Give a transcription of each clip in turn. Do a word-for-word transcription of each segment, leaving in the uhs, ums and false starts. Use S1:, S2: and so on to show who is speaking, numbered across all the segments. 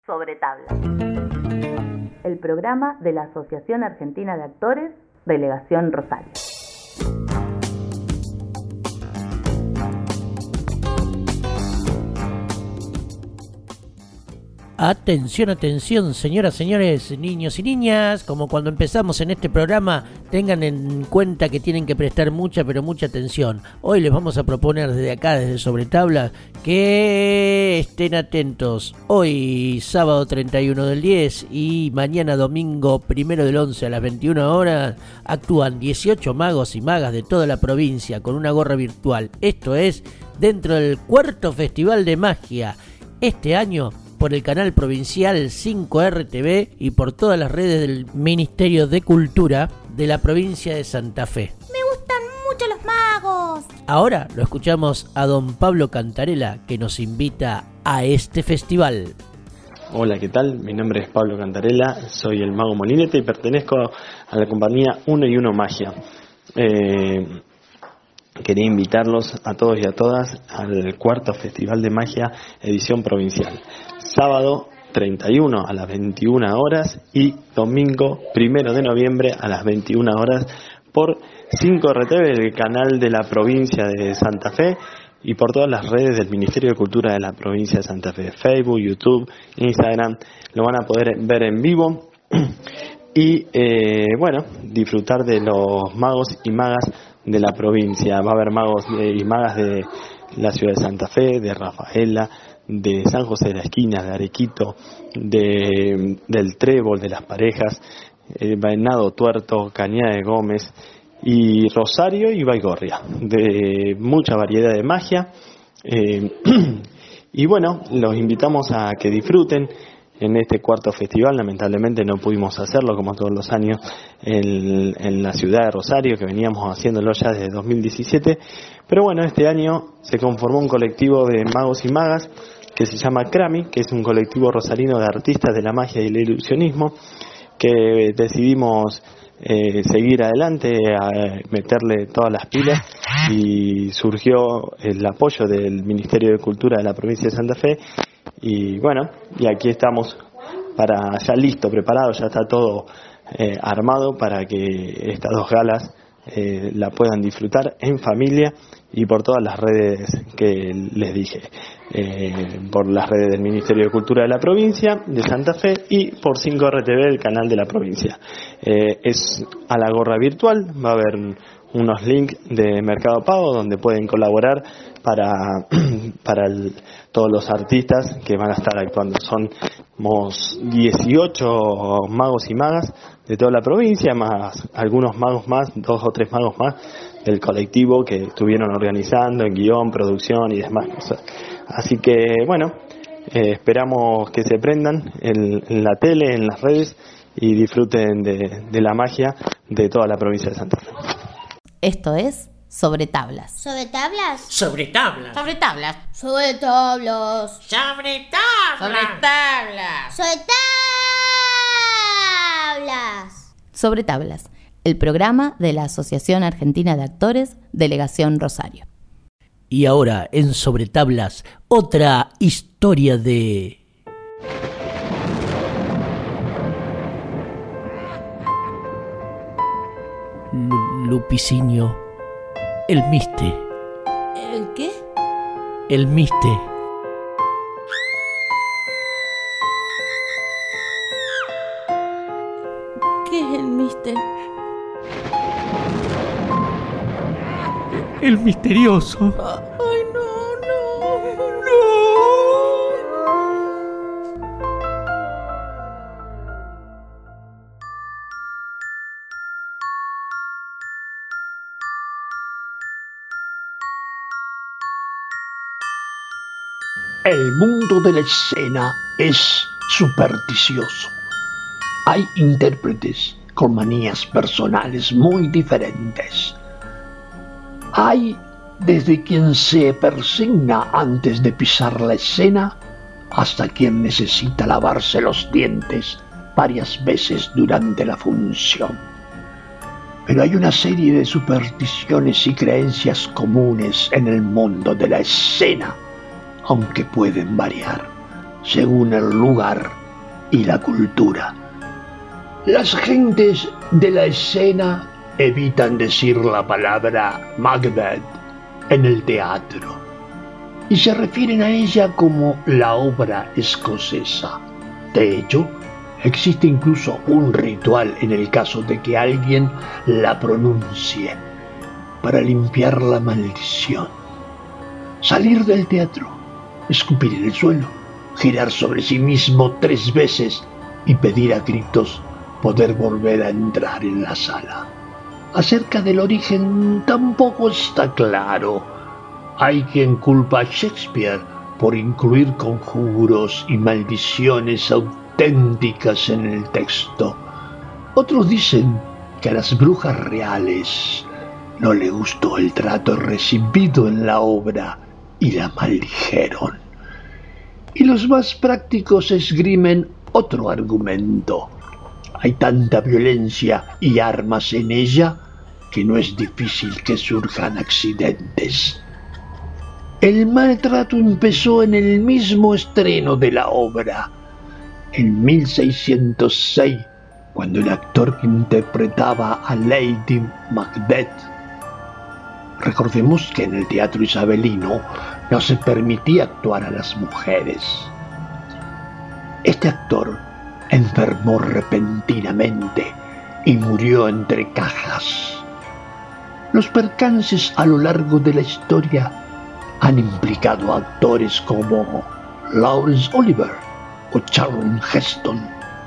S1: Sobre Tablas, el programa de la Asociación Argentina de Actores, Delegación Rosario.
S2: Atención, atención, señoras, señores, niños y niñas, como cuando empezamos en este programa, tengan en cuenta que tienen que prestar mucha, pero mucha atención. Hoy les vamos a proponer desde acá, desde Sobre Tablas, que estén atentos. Hoy, sábado treinta y uno del diez y mañana domingo primero del once a las veintiuna horas, actúan dieciocho magos y magas de toda la provincia con una gorra virtual. Esto es dentro del cuarto Festival de Magia. Este año, por el canal provincial cinco R T V y por todas las redes del Ministerio de Cultura de la provincia de Santa Fe.
S3: ¡Me gustan mucho los magos!
S2: Ahora lo escuchamos a don Pablo Cantarela, que nos invita a este festival.
S4: Hola, ¿qué tal? Mi nombre es Pablo Cantarela, soy el mago Molinete y pertenezco a la compañía Uno y Uno Magia. Eh... Quería invitarlos a todos y a todas al cuarto Festival de Magia edición provincial. Sábado treinta y uno a las veintiuna horas y domingo primero de noviembre a las veintiuna horas por cinco R T V, el canal de la provincia de Santa Fe, y por todas las redes del Ministerio de Cultura de la provincia de Santa Fe, Facebook, YouTube, Instagram. Lo van a poder ver en vivo y eh, bueno, disfrutar de los magos y magas de la provincia. Va a haber magos y magas de la ciudad de Santa Fe, de Rafaela, de San José de la Esquina, de Arequito, de, del Trébol, de las Parejas, eh, Venado Tuerto, Cañada de Gómez y Rosario y Baigorria, de mucha variedad de magia. Eh, y bueno, los invitamos a que disfruten en este cuarto festival. Lamentablemente no pudimos hacerlo como todos los años en, en la ciudad de Rosario, que veníamos haciéndolo ya desde dos mil diecisiete, pero bueno, este año se conformó un colectivo de magos y magas que se llama Crami, que es un colectivo rosarino de artistas de la magia y el ilusionismo, que decidimos eh, seguir adelante, a meterle todas las pilas, y surgió el apoyo del Ministerio de Cultura de la provincia de Santa Fe. Y bueno, y aquí estamos para ya listo, preparado, ya está todo eh, armado para que estas dos galas eh, la puedan disfrutar en familia y por todas las redes que les dije, eh, por las redes del Ministerio de Cultura de la provincia de Santa Fe y por cinco R T V, el canal de la provincia. Eh, es a la gorra virtual, va a haber unos links de Mercado Pago donde pueden colaborar para, para el, todos los artistas que van a estar actuando. Somos dieciocho magos y magas de toda la provincia, más algunos magos más, dos o tres magos más del colectivo que estuvieron organizando en guión, producción y demás cosas. Así que bueno, eh, esperamos que se prendan en, en la tele, en las redes y disfruten de, de la magia de toda la provincia de Santa Fe.
S1: Esto es Sobre Tablas.
S3: ¿Sobre tablas?
S2: Sobre tablas.
S1: Sobre tablas.
S3: Sobre tablas.
S2: Sobre tablas.
S1: Sobre tablas.
S3: Sobre tablas.
S1: Sobre Tablas, el programa de la Asociación Argentina de Actores, Delegación Rosario.
S2: Y ahora, en Sobre Tablas, otra historia de... Lupicinio, el Miste.
S3: ¿El qué?
S2: El Miste.
S3: ¿Qué es el Mister?
S2: El misterioso.
S3: Ay, no, no, no.
S5: El mundo de la escena es supersticioso. Hay intérpretes con manías personales muy diferentes. Hay desde quien se persigna antes de pisar la escena hasta quien necesita lavarse los dientes varias veces durante la función. Pero hay una serie de supersticiones y creencias comunes en el mundo de la escena, aunque pueden variar. según el lugar y la cultura. Las gentes de la escena evitan decir la palabra Macbeth en el teatro y se refieren a ella como la obra escocesa. De hecho, existe incluso un ritual en el caso de que alguien la pronuncie para limpiar la maldición. Salir del teatro, escupir en el suelo, girar sobre sí mismo tres veces y pedir a gritos poder volver a entrar en la sala. Acerca del origen tampoco está claro. Hay quien culpa a Shakespeare por incluir conjuros y maldiciones auténticas en el texto. Otros dicen que a las brujas reales no le gustó el trato recibido en la obra y la maldijeron. Y los más prácticos esgrimen otro argumento. Hay tanta violencia y armas en ella que no es difícil que surjan accidentes. El maltrato empezó en el mismo estreno de la obra, en mil seiscientos seis, cuando el actor que interpretaba a Lady Macbeth. Recordemos que en el teatro isabelino no se permitía actuar a las mujeres. Este actor enfermó repentinamente y murió entre cajas. Los percances a lo largo de la historia han implicado a actores como Laurence Olivier o Charlton Heston.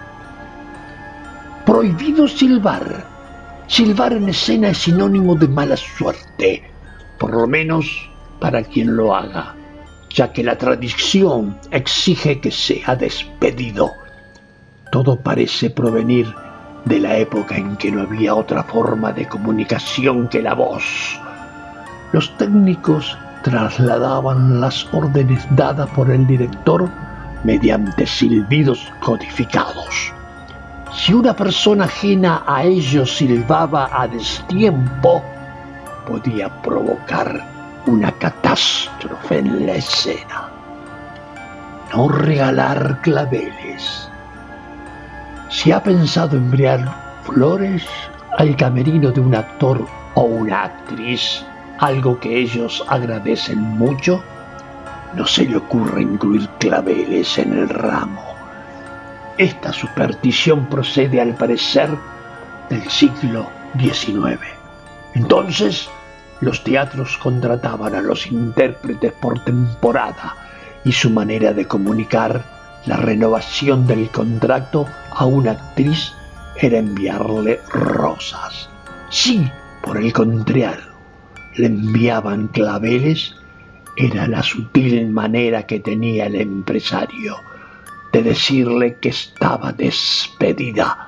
S5: Prohibido silbar. Silbar en escena es sinónimo de mala suerte, por lo menos para quien lo haga, ya que la tradición exige que sea despedido. Todo parece provenir de la época en que no había otra forma de comunicación que la voz. Los técnicos trasladaban las órdenes dadas por el director mediante silbidos codificados. Si una persona ajena a ellos silbaba a destiempo, podía provocar una catástrofe en la escena. No regalar claveles. Si ha pensado enviar flores al camerino de un actor o una actriz, algo que ellos agradecen mucho, no se le ocurre incluir claveles en el ramo. Esta superstición procede, al parecer, del siglo diecinueve. Entonces, los teatros contrataban a los intérpretes por temporada y su manera de comunicar la renovación del contrato a una actriz era enviarle rosas. Si, por el contrario, le enviaban claveles, era la sutil manera que tenía el empresario de decirle que estaba despedida.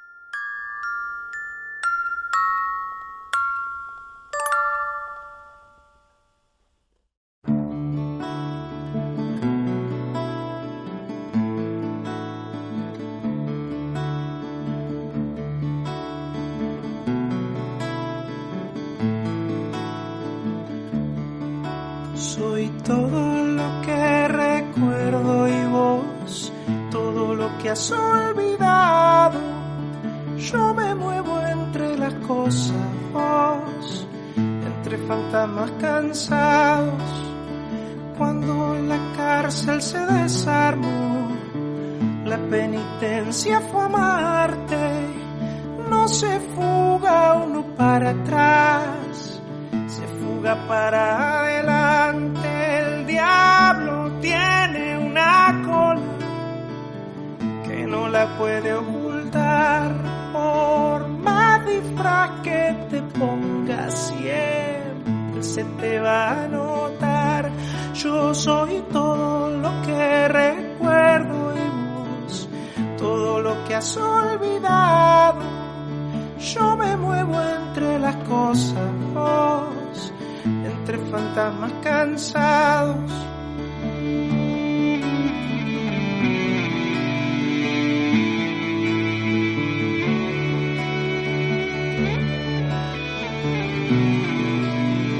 S6: Soy todo lo que recuerdo y vos, todo lo que has olvidado. Yo me muevo entre las cosas, vos, entre fantasmas cansados. Cuando la cárcel se desarmó, la penitencia fue amarte. No se fuga uno para atrás, se fuga para adelante. El diablo tiene una cola que no la puede ocultar. Por más disfraz que te pongas, siempre se te va a notar. Yo soy todo lo que recuerdo y vos, todo lo que has olvidado. Yo me muevo entre las cosas, vos, entre fantasmas cansados.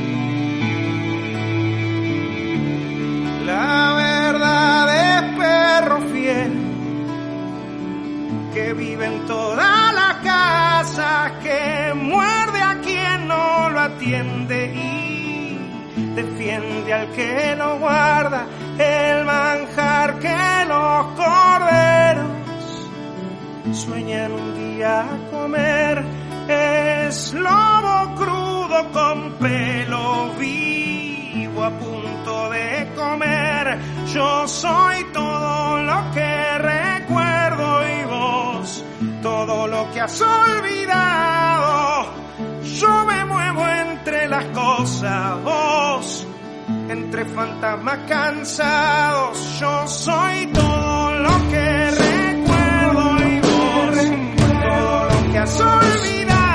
S6: La verdad es que vive en toda la casa, que muerde a quien no lo atiende y defiende al que lo guarda, el manjar que los corderos sueñan un día comer. Es lobo crudo con pelo vivo a punto de comer. Yo soy todo lo que recuerdo y vos todo lo que has olvidado. Yo me muevo entre las cosas, vos entre fantasmas cansados. Yo soy todo lo que recuerdo y vos todo lo que has olvidado.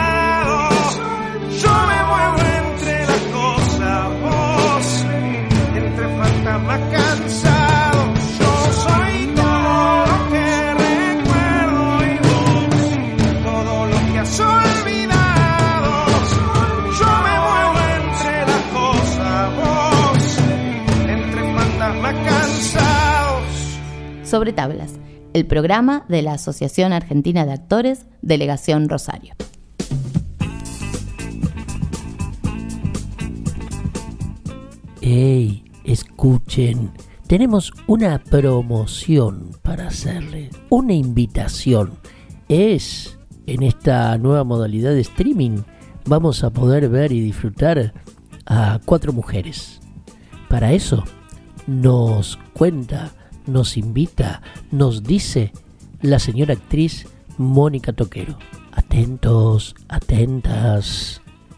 S6: Yo me muevo entre las cosas, vos entre fantasmas cansados. Yo soy todo lo que recuerdo y vos todo lo que has olvidado. Yo me muevo entre las cosas, vos entre fantasmas cansados.
S1: Sobre Tablas, el programa de la Asociación Argentina de Actores, Delegación Rosario.
S2: ¡Ey! Escuchen, tenemos una promoción para hacerle, una invitación. Es, en esta nueva modalidad de streaming, vamos a poder ver y disfrutar a cuatro mujeres. Para eso, nos cuenta, nos invita, nos dice la señora actriz Mónica Toquero. Atentos, atentas.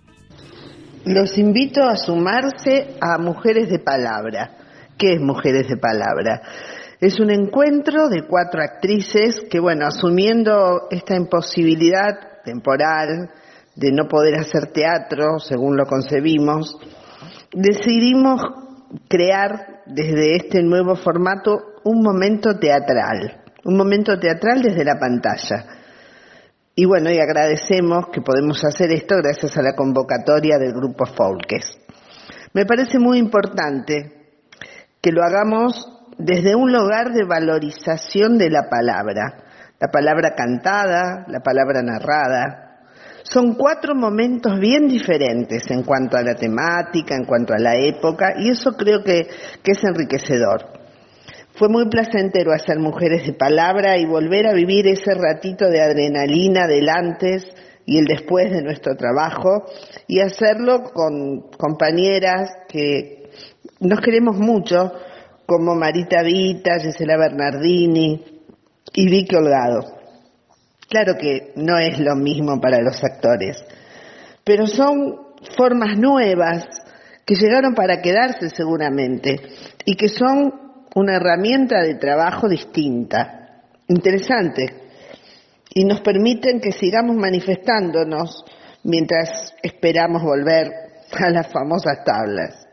S7: Los invito a sumarse a Mujeres de Palabra. ¿Qué es Mujeres de Palabra? Es un encuentro de cuatro actrices que, bueno, asumiendo esta imposibilidad temporal de no poder hacer teatro, según lo concebimos, decidimos crear desde este nuevo formato un momento teatral, un momento teatral desde la pantalla. Y bueno, y agradecemos que podemos hacer esto gracias a la convocatoria del Grupo Folkes. Me parece muy importante que lo hagamos desde un lugar de valorización de la palabra, la palabra cantada, la palabra narrada. Son cuatro momentos bien diferentes en cuanto a la temática, en cuanto a la época, y eso creo que, que es enriquecedor. Fue muy placentero hacer Mujeres de Palabra y volver a vivir ese ratito de adrenalina del antes y el después de nuestro trabajo, y hacerlo con compañeras que nos queremos mucho, como Marita Vita, Gisela Bernardini y Vicky Holgado. Claro que no es lo mismo para los actores, pero son formas nuevas que llegaron para quedarse seguramente y que son una herramienta de trabajo distinta, interesante, y nos permiten que sigamos manifestándonos mientras esperamos volver a las famosas tablas.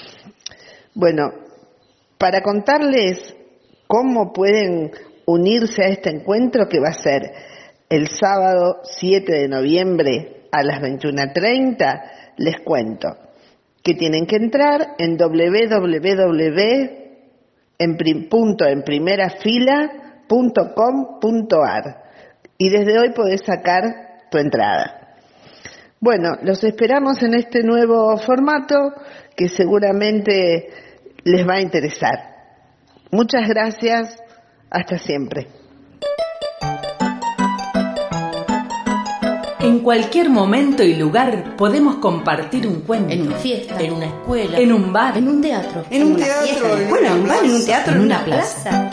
S7: Bueno, para contarles cómo pueden unirse a este encuentro que va a ser el sábado siete de noviembre a las veintiuna treinta, les cuento que tienen que entrar en doble u doble u doble u punto en primera fila punto com punto a r y desde hoy podés sacar tu entrada. Bueno, los esperamos en este nuevo formato que seguramente les va a interesar. Muchas gracias, hasta siempre.
S8: En cualquier momento y lugar podemos compartir un cuento.
S3: En una fiesta,
S2: En una escuela,
S8: en un bar,
S3: en un teatro,
S9: En un teatro, en
S3: bueno, en un bar, en un teatro,
S8: en una plaza.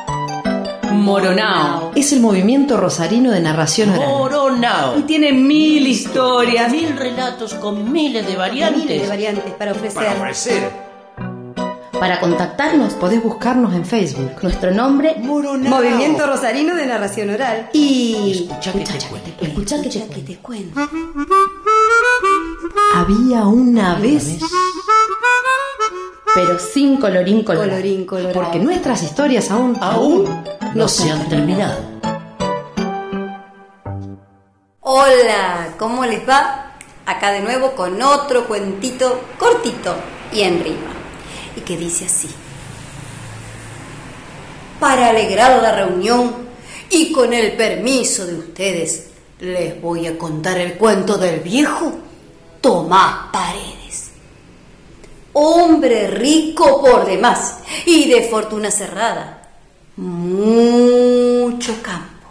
S8: Moronao es el movimiento rosarino de narración oral.
S2: Moronao.
S8: Y tiene mil historias.
S2: Mil relatos con miles de variantes.
S9: Miles de variantes para ofrecer.
S10: Para ofrecer.
S3: Para contactarnos,
S8: Podés buscarnos en Facebook.
S3: nuestro nombre,
S10: Moronao.
S9: Movimiento Rosarino de Narración Oral.
S3: y
S2: Escuchá que te cuento.
S3: escuchá que te, que te cuento.
S8: Había una vez,
S3: Pero sin colorín colorado.
S9: Colorín colorado.
S8: porque nuestras historias aún
S2: Aún no se han terminado.
S11: Hola, ¿cómo les va? Acá de nuevo con otro cuentito cortito y en rima. Y que dice así: para alegrar la reunión Y con el permiso de ustedes, les voy a contar el cuento del viejo Tomás Paredes. Hombre rico por demás y de fortuna cerrada. Mucho campo,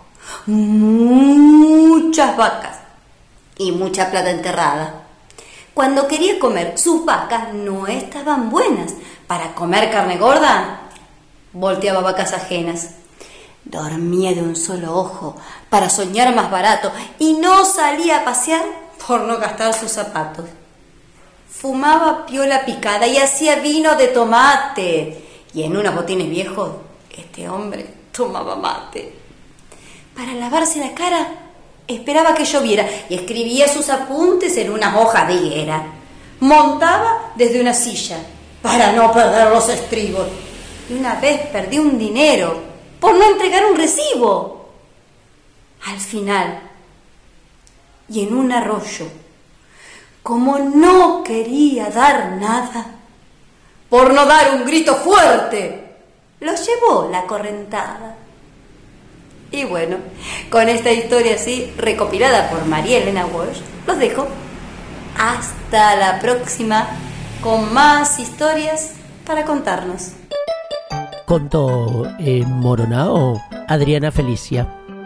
S11: muchas vacas y mucha plata enterrada. Cuando quería comer, sus vacas no estaban buenas. Para comer carne gorda, volteaba vacas ajenas. Dormía de un solo ojo para soñar más barato y no salía a pasear por no gastar sus zapatos. Fumaba piola picada y hacía vino de tomate. Y en unos botines viejos, este hombre tomaba mate. Para lavarse la cara, esperaba que lloviera y escribía sus apuntes en unas hojas de higuera. Montaba desde una silla para no perder los estribos. Y una vez perdí un dinero por no entregar un recibo. Al final, y en un arroyo, como no quería dar nada, por no dar un grito fuerte, lo llevó la correntada. Y bueno, con esta historia así, recopilada por María Elena Walsh, los dejo. Hasta la próxima, con más historias para contarnos.
S2: Contó eh, Moronao Adriana Felicia.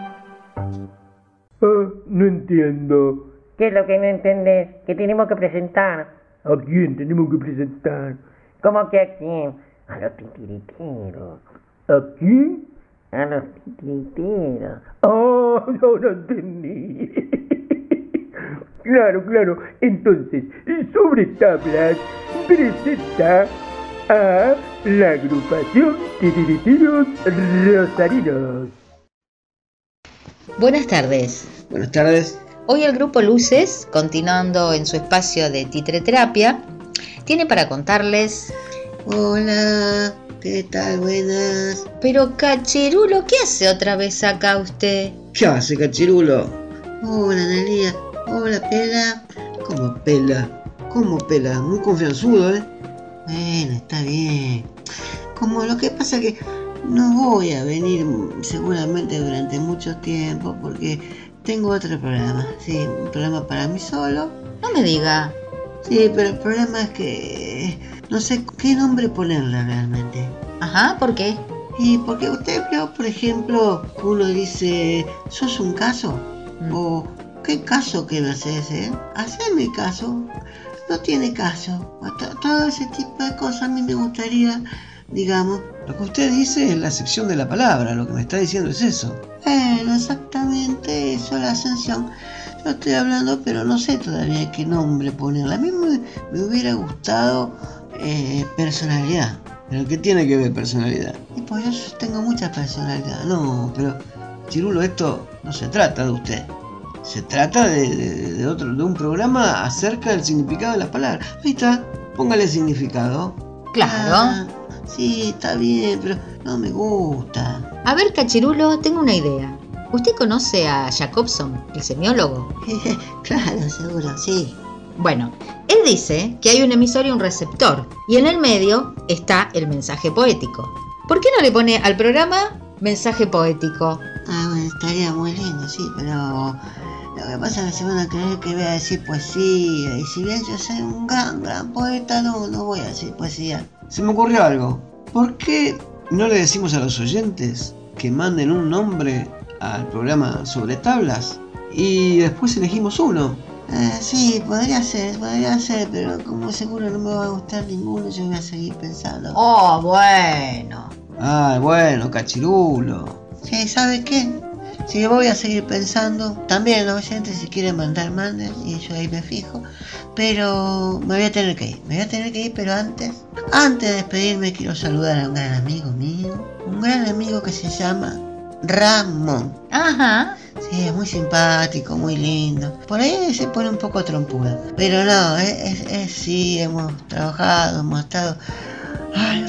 S5: Ah, no entiendo.
S10: ¿Qué es lo que no entendés? Que tenemos que presentar.
S5: ¿A quién tenemos que presentar?
S10: ¿Cómo que a quién? A los titiriteros.
S5: ¿A quién?
S10: A los titiriteros.
S5: Oh, no, no entendí. Claro, claro. Entonces, sobre tablas, presenta a la agrupación Titiriteros Rosarinos.
S12: Buenas tardes.
S13: Buenas tardes.
S12: Hoy el grupo Luces, continuando en su espacio de titreterapia, tiene para contarles...
S13: Hola, ¿qué tal? Buenas.
S12: Pero Cachirulo, ¿qué hace otra vez acá usted?
S13: ¿Qué hace, Cachirulo? Hola, Analia. Hola, Pela. ¿Cómo Pela? ¿Cómo Pela? Muy confianzudo, ¿eh? Bueno, está bien. Como lo que pasa que no voy a venir seguramente durante mucho tiempo porque tengo otro programa. Sí, un programa para mí solo.
S12: No me diga.
S13: Sí, pero el problema es que no sé qué nombre ponerle realmente.
S12: Ajá, ¿por qué?
S13: Y porque usted vio, por ejemplo, uno dice, ¿sos un caso? Mm. O, ¿qué caso que me haces, eh? Haceme caso. No tiene caso. Todo ese tipo de cosas a mí me gustaría, digamos.
S14: Lo que usted dice es la acepción de la palabra, lo que me está diciendo es eso.
S13: Bueno, exactamente eso, la ascensión. Yo estoy hablando, pero no sé todavía qué nombre ponerle. A mí me, me hubiera gustado eh, personalidad.
S14: ¿Pero qué tiene que ver personalidad?
S13: Y pues yo tengo mucha personalidad. No, pero
S14: Chirulo, esto no se trata de usted. Se trata de, de, de, otro, de un programa acerca del significado de las palabras. Ahí está, póngale significado.
S12: Claro.
S13: Ah, sí, está bien, pero no me gusta.
S12: A ver, Cachirulo, tengo una idea. ¿Usted conoce a Jacobson, el semiólogo?
S13: Claro, seguro, sí.
S12: Bueno, él dice que hay un emisor y un receptor, y en el medio está el mensaje poético. ¿Por qué no le pone al programa mensaje poético?
S13: Ah, bueno, estaría muy lindo, sí, pero lo que pasa es que se van a creer que voy a decir poesía, y si bien yo soy un gran, gran poeta, no, no voy a decir poesía.
S14: Se me ocurrió algo. ¿Por qué no le decimos a los oyentes que manden un nombre al programa sobre tablas y después elegimos uno?
S13: Eh, sí, podría ser, podría ser, pero como seguro no me va a gustar ninguno, yo voy a seguir pensando.
S12: Oh, bueno.
S14: Ah, bueno, Cachirulo.
S13: Sí, ¿sabe qué? Si voy a seguir pensando, también los oyentes si quieren mandar, manden, y yo ahí me fijo. Pero me voy a tener que ir, me voy a tener que ir, pero antes, antes de despedirme quiero saludar a un gran amigo mío, un gran amigo que se llama Ramón.
S12: Ajá.
S13: Sí, es muy simpático, muy lindo. Por ahí se pone un poco trompudo, pero no, es, es, es sí, hemos trabajado, hemos estado... Ay,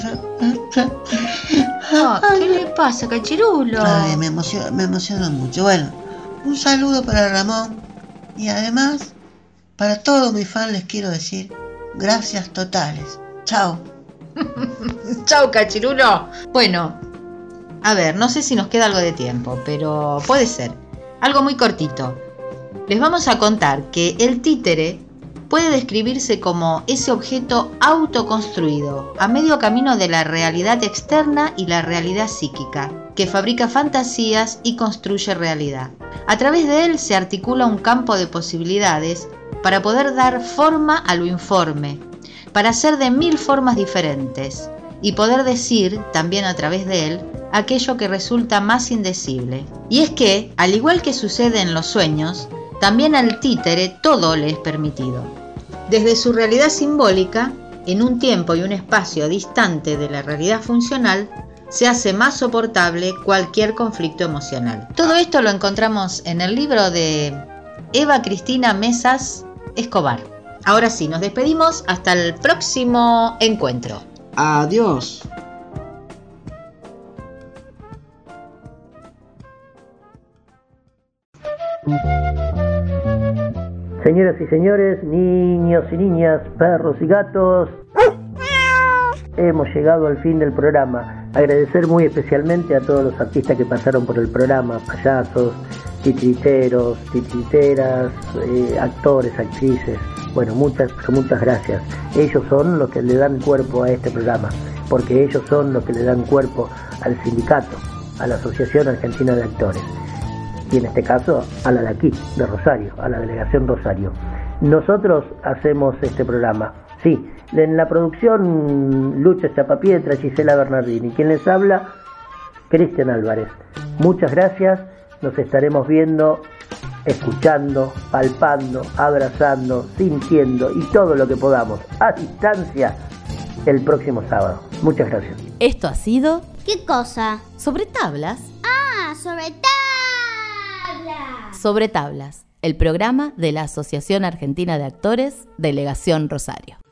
S12: oh, ¿qué le pasa, Cachirulo?
S13: Ay, me emociono, me emociono mucho. Bueno, un saludo para Ramón y además para todos mis fans les quiero decir gracias totales. Chao.
S12: Chao, Cachirulo. Bueno, A ver, no sé si nos queda algo de tiempo, pero puede ser. Algo muy cortito. Les vamos a contar que el títere puede describirse como ese objeto autoconstruido, a medio camino de la realidad externa y la realidad psíquica, que fabrica fantasías y construye realidad. A través de él se articula un campo de posibilidades para poder dar forma a lo informe, para hacer de mil formas diferentes y poder decir, también a través de él, aquello que resulta más indecible. Y es que, al igual que sucede en los sueños, también al títere todo le es permitido. Desde su realidad simbólica, en un tiempo y un espacio distante de la realidad funcional, se hace más soportable cualquier conflicto emocional. Todo esto lo encontramos en el libro de Eva Cristina Mesas Escobar. Ahora sí, nos despedimos hasta el próximo encuentro.
S14: Adiós.
S2: Señoras y señores, niños y niñas, perros y gatos, hemos llegado al fin del programa. Agradecer muy especialmente a todos los artistas que pasaron por el programa, payasos, titiriteros, titiriteras, eh, actores, actrices. Bueno, muchas, muchas gracias. Ellos son los que le dan cuerpo a este programa, porque ellos son los que le dan cuerpo al sindicato, a la Asociación Argentina de Actores. Y en este caso a la de aquí, de Rosario, a la delegación Rosario. Nosotros hacemos este programa, sí, en la producción Lucha Chapapietra, Gisela Bernardini, quien les habla, Cristian Álvarez. Muchas gracias, nos estaremos viendo, escuchando, palpando, abrazando, sintiendo y todo lo que podamos, a distancia, el próximo sábado. Muchas gracias.
S1: Esto ha sido...
S15: ¿Qué cosa?
S1: Sobre tablas.
S15: Ah, sobre tablas.
S1: Sobre tablas, el programa de la Asociación Argentina de Actores, Delegación Rosario.